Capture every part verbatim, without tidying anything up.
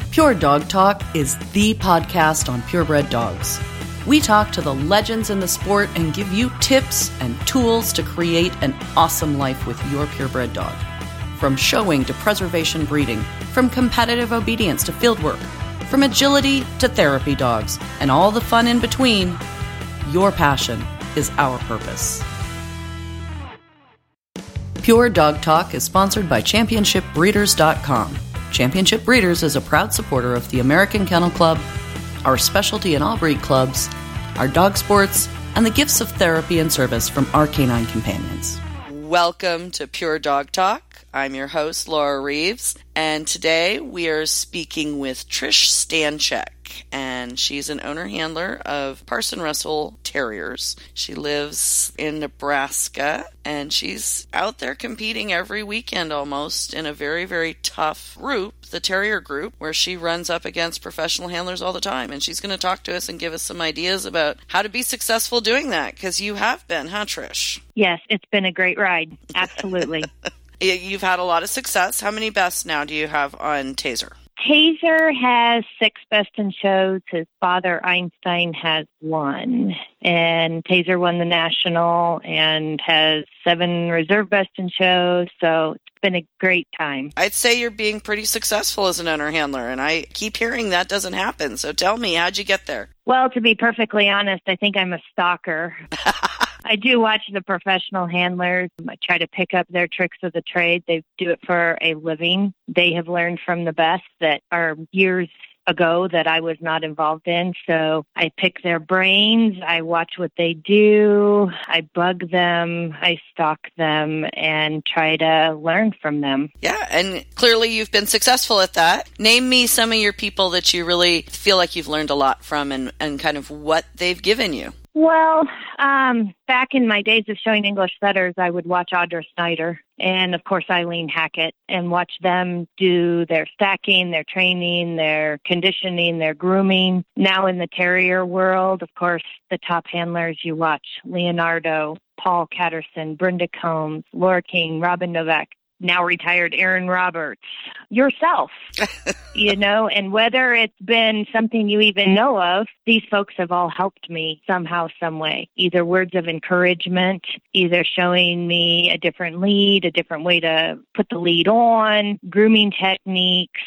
Pure Dog Talk is the podcast on purebred dogs. We talk to the legends in the sport and give you tips and tools to create an awesome life with your purebred dog. From showing to preservation breeding, from competitive obedience to fieldwork, from agility to therapy dogs, and all the fun in between, your passion is our purpose. Pure Dog Talk is sponsored by championship breeders dot com. Championship Breeders is a proud supporter of the American Kennel Club, our specialty and all breed clubs, our dog sports, and the gifts of therapy and service from our canine companions. Welcome to Pure Dog Talk. I'm your host, Laura Reeves, and today we are speaking with Trish Stanchek, and she's an owner-handler of Parson Russell Terriers. She lives in Nebraska, and she's out there competing every weekend almost in a very, very tough group, the Terrier Group, where she runs up against professional handlers all the time. And she's going to talk to us and give us some ideas about how to be successful doing that, because you have been, huh, Trish? Yes, it's been a great ride. Absolutely. You've had a lot of success. How many bests now do you have on Taser? Taser has six best in shows. His father, Einstein, has one. And Taser won the national and has seven reserve best in shows. So it's been a great time. I'd say you're being pretty successful as an owner handler, and I keep hearing that doesn't happen. So tell me, how'd you get there? Well, to be perfectly honest, I think I'm a stalker. I do watch the professional handlers. I try to pick up their tricks of the trade. They do it for a living. They have learned from the best that are years ago that I was not involved in. So I pick their brains. I watch what they do. I bug them. I stalk them and try to learn from them. Yeah, and clearly you've been successful at that. Name me some of your people that you really feel like you've learned a lot from and, and kind of what they've given you. Well, um, back in my days of showing English setters, I would watch Audra Snyder and, of course, Eileen Hackett and watch them do their stacking, their training, their conditioning, their grooming. Now in the terrier world, of course, the top handlers you watch, Leonardo, Paul Catterson, Brenda Combs, Laura King, Robin Novak, now retired Aaron Roberts, yourself, you know, and whether it's been something you even know of, these folks have all helped me somehow, some way, either words of encouragement, either showing me a different lead, a different way to put the lead on, grooming techniques,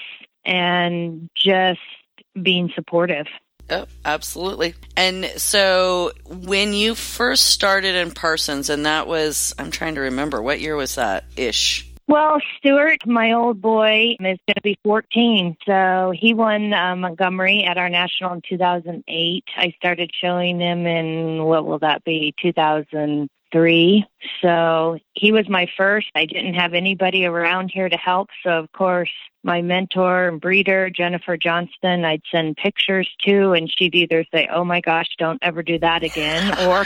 and just being supportive. Oh, absolutely. And so when you first started in Parsons, and that was, I'm trying to remember, what year was that ish? Well, Stuart, my old boy, is going to be fourteen. So he won uh, Montgomery at our national in two thousand eight. I started showing him in, what will that be, two thousand three. So he was my first. I didn't have anybody around here to help. So, of course, my mentor and breeder, Jennifer Johnston, I'd send pictures to, and she'd either say, oh, my gosh, don't ever do that again, or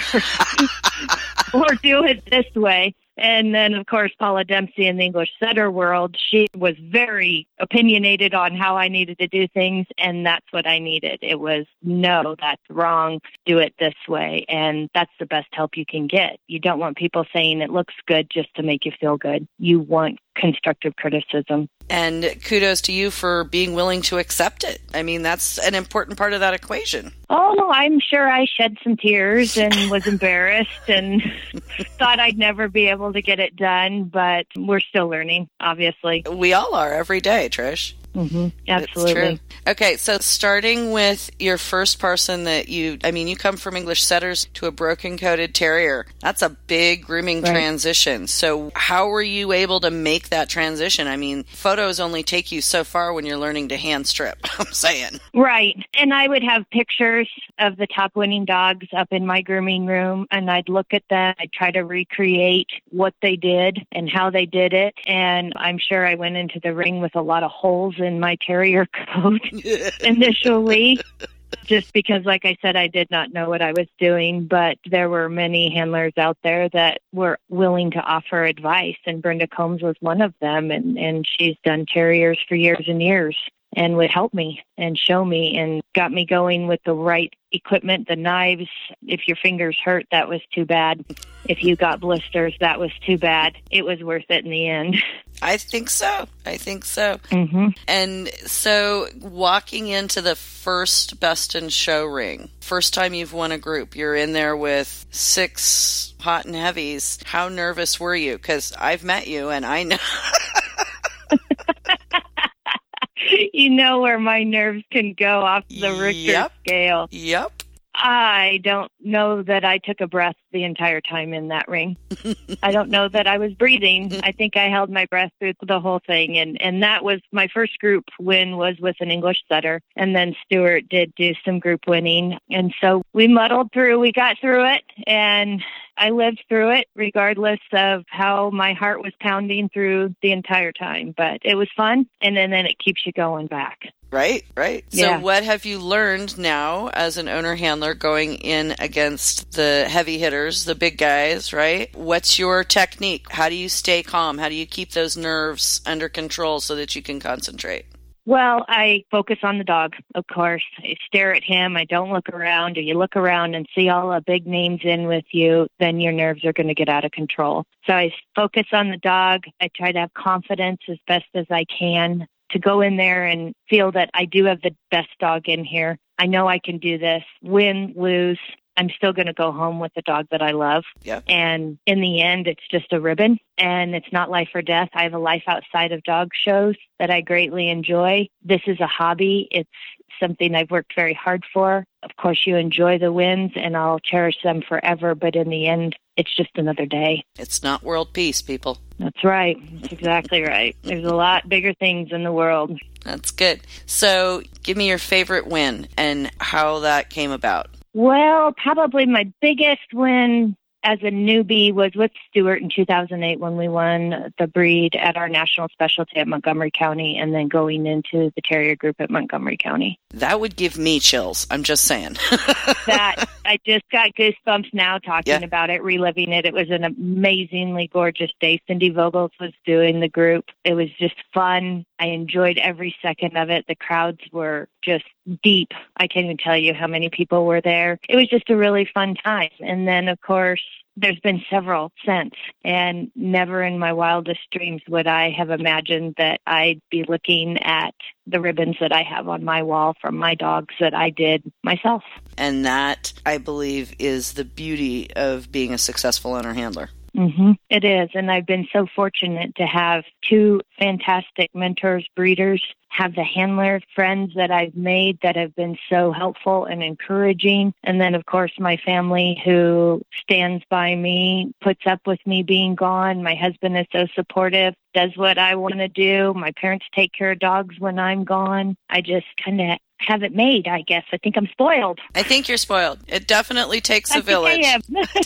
or do it this way. And then, of course, Paula Dempsey in the English setter world, she was very opinionated on how I needed to do things, and that's what I needed. It was, no, that's wrong, do it this way, and that's the best help you can get. You don't want people saying it looks good just to make you feel good. You want constructive criticism. And kudos to you for being willing to accept it. I mean, that's an important part of that equation. Oh, I'm sure I shed some tears and was embarrassed and thought I'd never be able to get it done, but we're still learning, obviously. We all are every day, Trish. Mm-hmm. Absolutely. Okay, so starting with your first person that you, I mean, you come from English setters to a broken-coated terrier. That's a big grooming right. transition. So how were you able to make that transition? I mean, photos only take you so far when you're learning to hand strip, I'm saying. Right. And I would have pictures of the top winning dogs up in my grooming room, and I'd look at them. I'd try to recreate what they did and how they did it. And I'm sure I went into the ring with a lot of holes in my terrier coat initially, just because, like I said, I did not know what I was doing, but there were many handlers out there that were willing to offer advice, and Brenda Combs was one of them, and, and she's done terriers for years and years and would help me and show me and got me going with the right equipment, the knives. If your fingers hurt, that was too bad. If you got blisters, that was too bad. It was worth it in the end. I think so. I think so. Mm-hmm. And so walking into the first Best in Show ring, first time you've won a group, you're in there with six hot and heavies. How nervous were you? Because I've met you and I know. You know where my nerves can go off the Richter Yep. scale. Yep. I don't know that I took a breath the entire time in that ring. I don't know that I was breathing. I think I held my breath through the whole thing. And, and that was my first group win was with an English setter. And then Stuart did do some group winning. And so we muddled through. We got through it. And I lived through it regardless of how my heart was pounding through the entire time. But it was fun. And then, then it keeps you going back. Right, right. Yeah. So what have you learned now as an owner handler going in against the heavy hitters, the big guys, right? What's your technique? How do you stay calm? How do you keep those nerves under control so that you can concentrate? Well, I focus on the dog, of course. I stare at him. I don't look around. Or you look around and see all the big names in with you, then your nerves are going to get out of control. So I focus on the dog. I try to have confidence as best as I can to go in there and feel that I do have the best dog in here. I know I can do this. Win, lose, I'm still going to go home with the dog that I love. Yep. And in the end, it's just a ribbon and it's not life or death. I have a life outside of dog shows that I greatly enjoy. This is a hobby. It's something I've worked very hard for. Of course, you enjoy the wins and I'll cherish them forever. But in the end, it's just another day. It's not world peace, people. That's right. That's exactly right. There's a lot bigger things in the world. That's good. So give me your favorite win and how that came about. Well, probably my biggest win as a newbie was with Stuart in two thousand eight when we won the breed at our national specialty at Montgomery County and then going into the terrier group at Montgomery County. That would give me chills. I'm just saying. That I just got goosebumps now talking Yeah. about it, reliving it. It was an amazingly gorgeous day. Cindy Vogels was doing the group. It was just fun. I enjoyed every second of it. The crowds were just deep. I can't even tell you how many people were there. It was just a really fun time. And then, of course, there's been several since, and never in my wildest dreams would I have imagined that I'd be looking at the ribbons that I have on my wall from my dogs that I did myself. And that, I believe, is the beauty of being a successful owner handler. Mm-hmm. It is. And I've been so fortunate to have two fantastic mentors, breeders, have the handler friends that I've made that have been so helpful and encouraging. And then, of course, my family who stands by me, puts up with me being gone. My husband is so supportive, does what I want to do. My parents take care of dogs when I'm gone. I just kind of have it made, I guess. I think I'm spoiled. I think you're spoiled. It definitely takes I a village. think I am.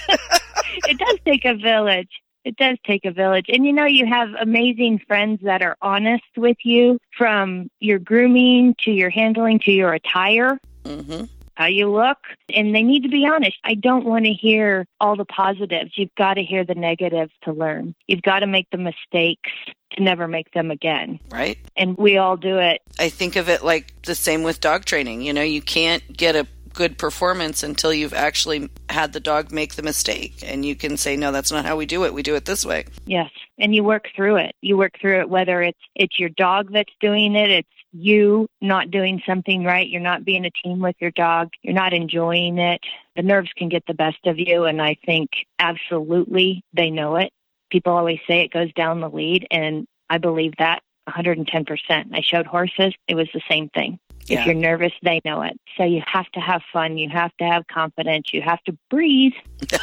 It does take a village. It does take a village. And, you know, you have amazing friends that are honest with you from your grooming to your handling to your attire, Mm-hmm. how you look, and they need to be honest. I don't want to hear all the positives. You've got to hear the negatives to learn. You've got to make the mistakes to never make them again. Right? And we all do it. I think of it like the same with dog training. You know, you can't get a good performance until you've actually had the dog make the mistake. And you can say, no, that's not how we do it. We do it this way. Yes. And you work through it. You work through it, whether it's it's your dog that's doing it, it's you not doing something right, you're not being a team with your dog, you're not enjoying it. The nerves can get the best of you. And I think absolutely they know it. People always say it goes down the lead. And I believe that one hundred ten percent. I showed horses. It was the same thing. Yeah. If you're nervous, they know it. So you have to have fun. You have to have confidence. You have to breathe.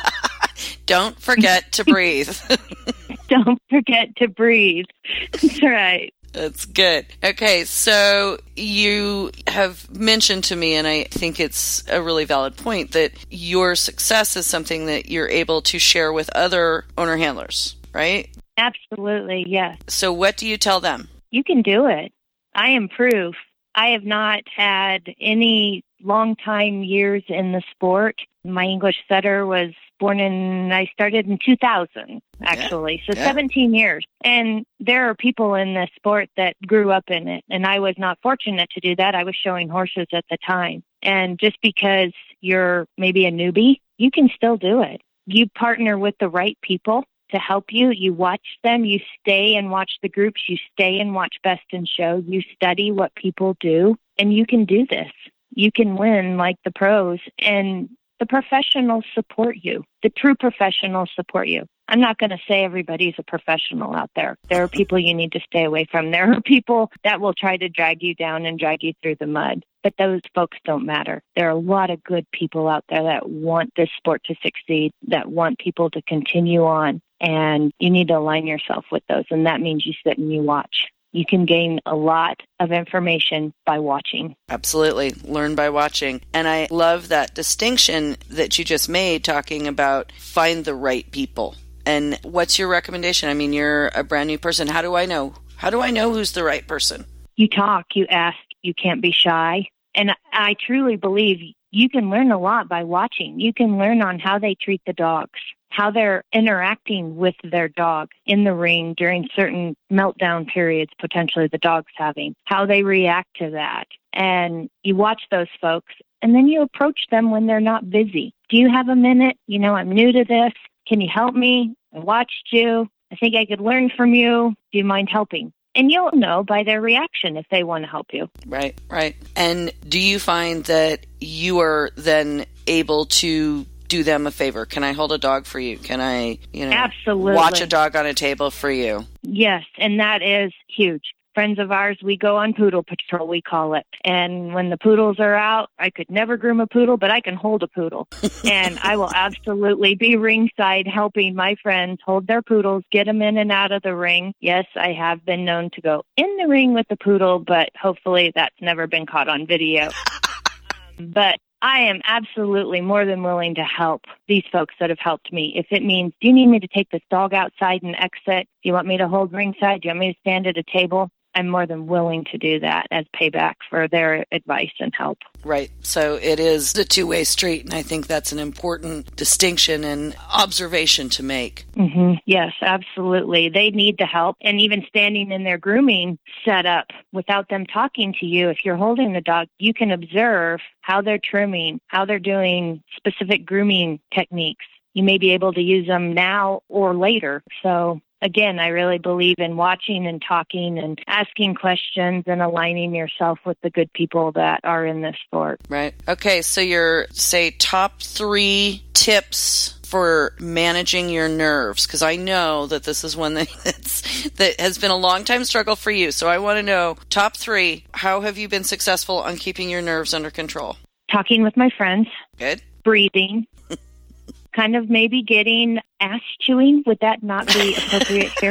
Don't forget to breathe. Don't forget to breathe. That's right. That's good. Okay, so you have mentioned to me, and I think it's a really valid point, that your success is something that you're able to share with other owner handlers, right? Absolutely, yes. So what do you tell them? You can do it. I am proof. I have not had any long time years in the sport. My English setter was born in, I started in two thousand, actually. Yeah. So Yeah. seventeen years. And there are people in this sport that grew up in it. And I was not fortunate to do that. I was showing horses at the time. And just because you're maybe a newbie, you can still do it. You partner with the right people. to help you. You watch them, you stay and watch the groups, you stay and watch Best in Show, you study what people do, and you can do this. You can win like the pros, and the professionals support you. The true professionals support you. I'm not going to say everybody's a professional out there. There are people you need to stay away from. There are people that will try to drag you down and drag you through the mud. But those folks don't matter. There are a lot of good people out there that want this sport to succeed, that want people to continue on. And you need to align yourself with those. And that means you sit and you watch. You can gain a lot of information by watching. Absolutely. Learn by watching. And I love that distinction that you just made, talking about find the right people. And what's your recommendation? I mean, you're a brand new person. How do I know? How do I know who's the right person? You talk, you ask, you can't be shy. And I truly believe you can learn a lot by watching. You can learn on how they treat the dogs, how they're interacting with their dog in the ring during certain meltdown periods, potentially the dog's having, how they react to that. And you watch those folks, and then you approach them when they're not busy. Do you have a minute? You know, I'm new to this. Can you help me? I watched you. I think I could learn from you. Do you mind helping? And you'll know by their reaction if they want to help you. Right, right. And do you find that you are then able to do them a favor? Can I hold a dog for you? Can I, you know, Absolutely. watch a dog on a table for you? Yes, and that is huge. Friends of ours, we go on poodle patrol, we call it. And when the poodles are out, I could never groom a poodle, but I can hold a poodle. And I will absolutely be ringside helping my friends hold their poodles, get them in and out of the ring. Yes, I have been known to go in the ring with the poodle, but hopefully that's never been caught on video. um, but I am absolutely more than willing to help these folks that have helped me. If it means, do you need me to take this dog outside and exit? Do you want me to hold ringside? Do you want me to stand at a table? I'm more than willing to do that as payback for their advice and help. Right. So it is a two-way street, and I think that's an important distinction and observation to make. Mm-hmm. Yes, absolutely. They need the help. And even standing in their grooming setup without them talking to you, if you're holding the dog, you can observe how they're trimming, how they're doing specific grooming techniques. You may be able to use them now or later. So again, I really believe in watching and talking and asking questions and aligning yourself with the good people that are in this sport. Right. Okay, so your, say, top three tips for managing your nerves, because I know that this is one that, that's, that has been a long time struggle for you. So I want to know, top three, how have you been successful on keeping your nerves under control? Talking with my friends. Good. Breathing. Kind of maybe getting ass chewing. Would that not be appropriate here?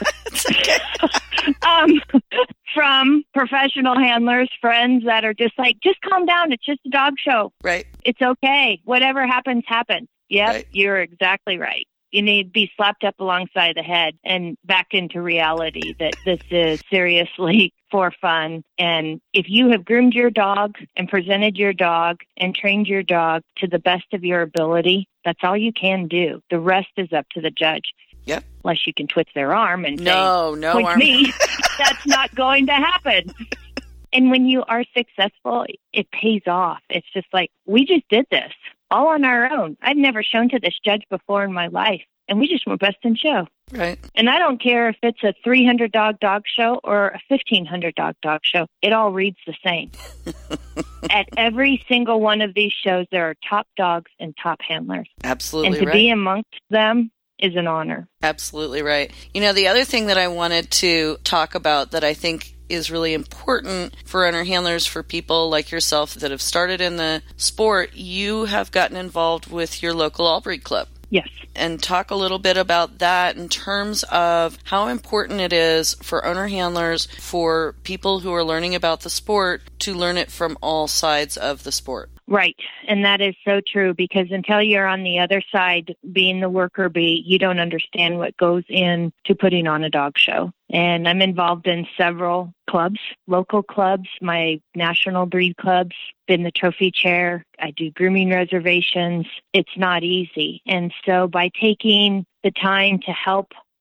um, from professional handlers, friends that are just like, just calm down. It's just a dog show. Right. It's okay. Whatever happens, happens. Yep, right. You're exactly right. You need to be slapped up alongside the head and back into reality that this is seriously for fun. And if you have groomed your dog and presented your dog and trained your dog to the best of your ability, that's all you can do. The rest is up to the judge. Yep. Unless you can twist their arm and no, say, no point arm. me. That's not going to happen. And when you are successful, it pays off. It's just like, we just did this all on our own. I've never shown to this judge before in my life. And we just went Best in Show. Right. And I don't care if it's a three hundred dog dog show or a fifteen hundred dog dog show. It all reads the same. At every single one of these shows, there are top dogs and top handlers. Absolutely And to right. be amongst them is an honor. Absolutely right. You know, the other thing that I wanted to talk about that I think is really important for owner handlers, for people like yourself that have started in the sport, you have gotten involved with your local all breed club. Yes. And talk a little bit about that in terms of how important it is for owner handlers, for people who are learning about the sport, to learn it from all sides of the sport. Right. And that is so true, because until you're on the other side, being the worker bee, you don't understand what goes into putting on a dog show. And I'm involved in several clubs, local clubs, my national breed clubs, been the trophy chair. I do grooming reservations. It's not easy. And so by taking the time to help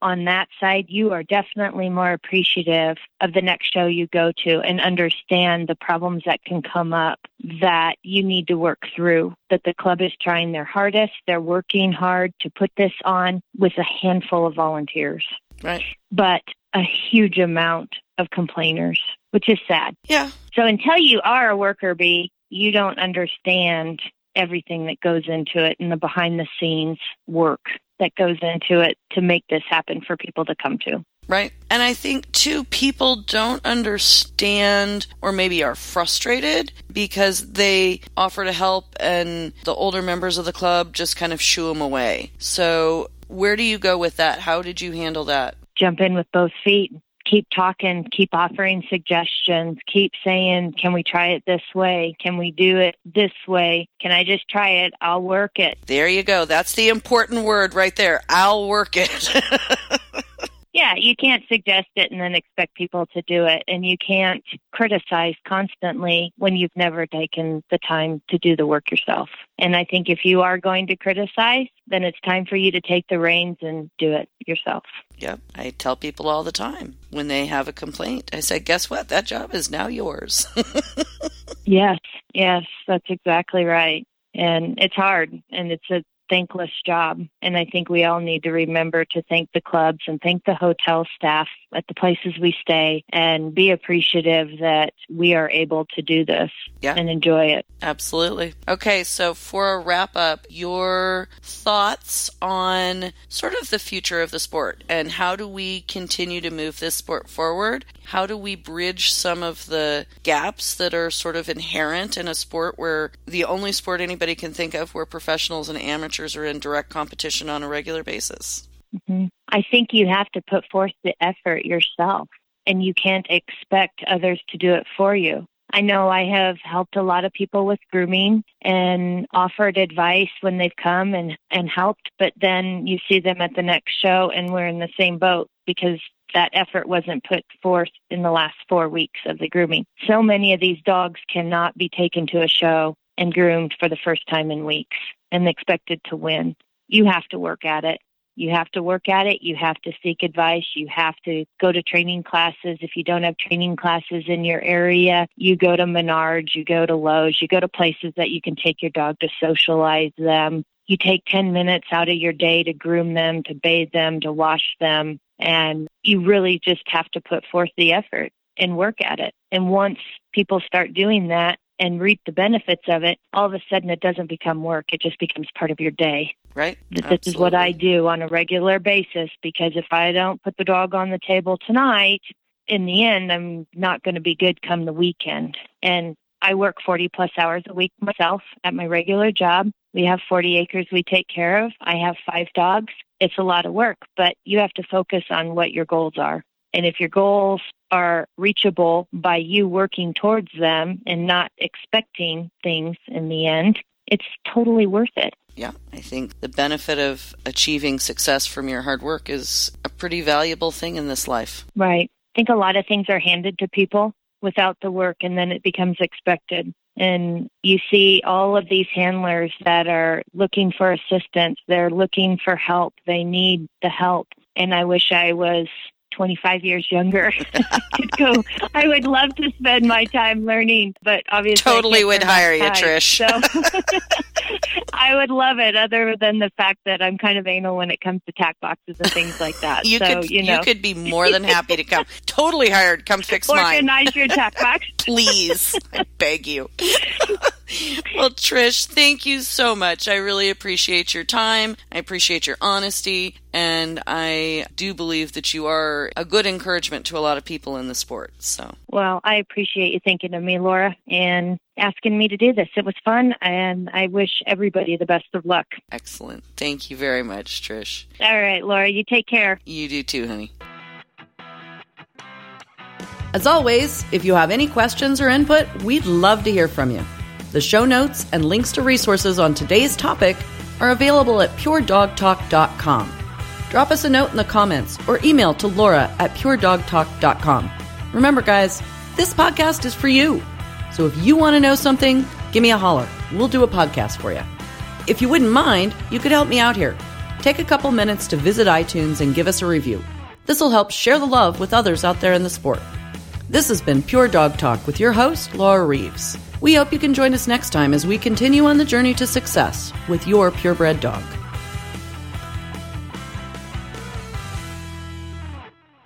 on that side, you are definitely more appreciative of the next show you go to and understand the problems that can come up that you need to work through, that the club is trying their hardest. They're working hard to put this on with a handful of volunteers. Right. But a huge amount of complainers, which is sad. Yeah. So until you are a worker bee, you don't understand everything that goes into it and the behind the scenes work that goes into it to make this happen for people to come to. Right. And I think, too, people don't understand or maybe are frustrated because they offer to help and the older members of the club just kind of shoo them away. So where do you go with that? How did you handle that? Jump in with both feet. Keep talking, keep offering suggestions, keep saying, can we try it this way? Can we do it this way? Can I just try it? I'll work it. There you go. That's the important word right there. I'll work it. Yeah, you can't suggest it and then expect people to do it. And you can't criticize constantly when you've never taken the time to do the work yourself. And I think if you are going to criticize, then it's time for you to take the reins and do it yourself. Yep. I tell people all the time when they have a complaint, I say, guess what? That job is now yours. Yes, yes, that's exactly right. And it's hard and it's a thankless job. And I think we all need to remember to thank the clubs and thank the hotel staff at the places we stay and be appreciative that we are able to do this yeah. and enjoy it. Absolutely. Okay, so for a wrap up, your thoughts on sort of the future of the sport and how do we continue to move this sport forward? How do we bridge some of the gaps that are sort of inherent in a sport where the only sport anybody can think of where professionals and amateurs are in direct competition on a regular basis? Mm-hmm. I think you have to put forth the effort yourself, and you can't expect others to do it for you. I know I have helped a lot of people with grooming and offered advice when they've come and, and helped, but then you see them at the next show and we're in the same boat because that effort wasn't put forth in the last four weeks of the grooming. So many of these dogs cannot be taken to a show and groomed for the first time in weeks and expected to win. You have to work at it. You have to work at it. You have to seek advice. You have to go to training classes. If you don't have training classes in your area, you go to Menards, you go to Lowe's, you go to places that you can take your dog to socialize them. You take ten minutes out of your day to groom them, to bathe them, to wash them. And you really just have to put forth the effort and work at it. And once people start doing that and reap the benefits of it, all of a sudden it doesn't become work. It just becomes part of your day. Right. This Absolutely. is what I do on a regular basis, because if I don't put the dog on the table tonight, in the end, I'm not going to be good come the weekend. And I work forty plus hours a week myself at my regular job. We have forty acres we take care of. I have five dogs. It's a lot of work, but you have to focus on what your goals are. And if your goals are reachable by you working towards them and not expecting things in the end, it's totally worth it. Yeah, I think the benefit of achieving success from your hard work is a pretty valuable thing in this life. Right. I think a lot of things are handed to people without the work, and then it becomes expected. And you see all of these handlers that are looking for assistance. They're looking for help. They need the help. And I wish I was twenty-five years younger. I could go. I would love to spend my time learning, but obviously totally would hire you, time, Trish. So I would love it, other than the fact that I'm kind of anal when it comes to tack boxes and things like that. you so could, you know, you could be more than happy to come. Totally hired. Come fix mine. Organize your tack box, please. I beg you. Well, Trish, thank you so much. I really appreciate your time. I appreciate your honesty. And I do believe that you are a good encouragement to a lot of people in the sport. So, well, I appreciate you thinking of me, Laura, and asking me to do this. It was fun, and I wish everybody the best of luck. Excellent. Thank you very much, Trish. All right, Laura, you take care. You do too, honey. As always, if you have any questions or input, we'd love to hear from you. The show notes and links to resources on today's topic are available at pure dog talk dot com. Drop us a note in the comments or email to Laura at pure dog talk dot com. Remember, guys, this podcast is for you. So if you want to know something, give me a holler. We'll do a podcast for you. If you wouldn't mind, you could help me out here. take a couple minutes to visit iTunes and give us a review. This will help share the love with others out there in the sport. This has been Pure Dog Talk with your host, Laura Reeves. We hope you can join us next time as we continue on the journey to success with your purebred dog.